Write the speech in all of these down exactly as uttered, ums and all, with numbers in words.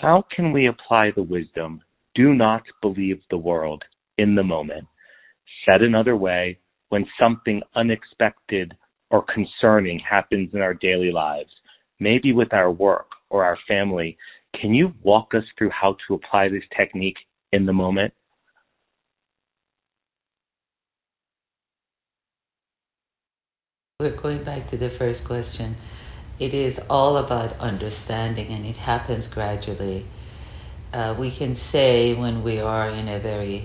How can we apply the wisdom, do not believe the world in the moment? Said another way, when something unexpected or concerning happens in our daily lives, maybe with our work or our family, can you walk us through how to apply this technique in the moment? We're going back to the first question. It is all about understanding, and it happens gradually. Uh, we can say when we are in a very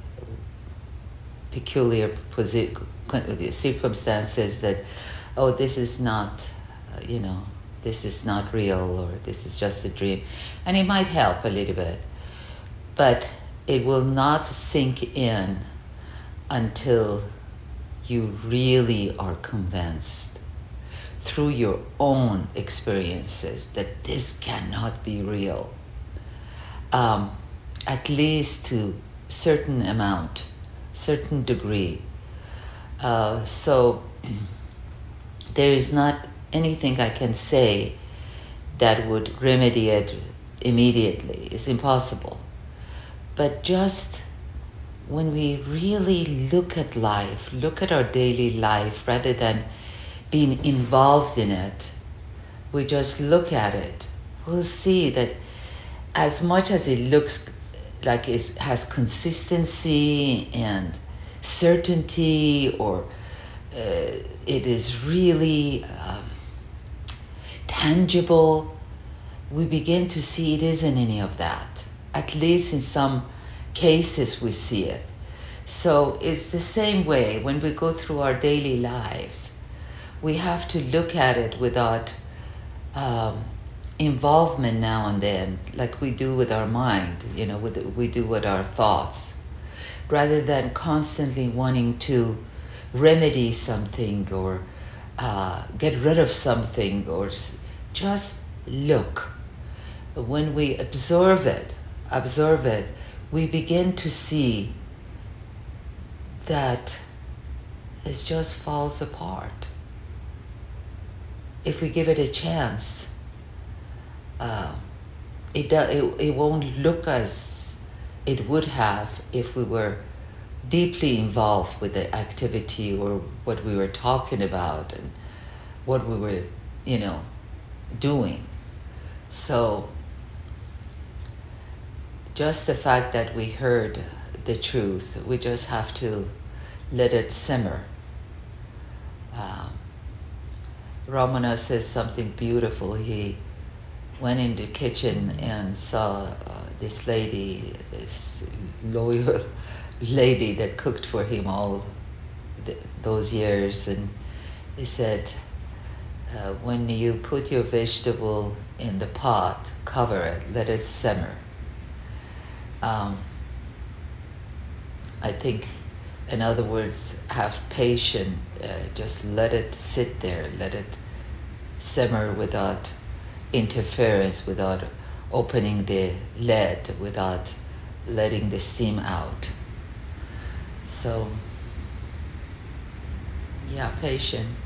peculiar posi- circumstances that, oh, this is not, uh, you know, this is not real, or this is just a dream. And it might help a little bit, but it will not sink in until you really are convinced through your own experiences that this cannot be real, um, at least to certain amount, certain degree. Uh, so there is not anything I can say that would remedy it immediately. It's impossible. But just when we really look at life, look at our daily life, rather than being involved in it, we just look at it, we'll see that as much as it looks like it has consistency and certainty, or uh, it is really um, tangible, we begin to see it isn't any of that. At least in some cases we see it. So it's the same way when we go through our daily lives. We have to look at it without um, involvement now and then, like we do with our mind, you know, with, we do with our thoughts, rather than constantly wanting to remedy something, or uh, get rid of something, or just look. When we observe it, observe it, we begin to see that it just falls apart. If we give it a chance, uh, it, do, it it won't look as it would have if we were deeply involved with the activity, or what we were talking about, and what we were, you know, doing. So just the fact that we heard the truth, we just have to let it simmer. Um, Ramana says something beautiful. He went in the kitchen and saw uh, this lady, this loyal lady that cooked for him all th- those years, and he said, uh, when you put your vegetable in the pot, cover it, let it simmer. Um, I think, in other words, have patience, uh, just let it sit there, let it simmer without interference, without opening the lid, without letting the steam out. So, yeah, patient.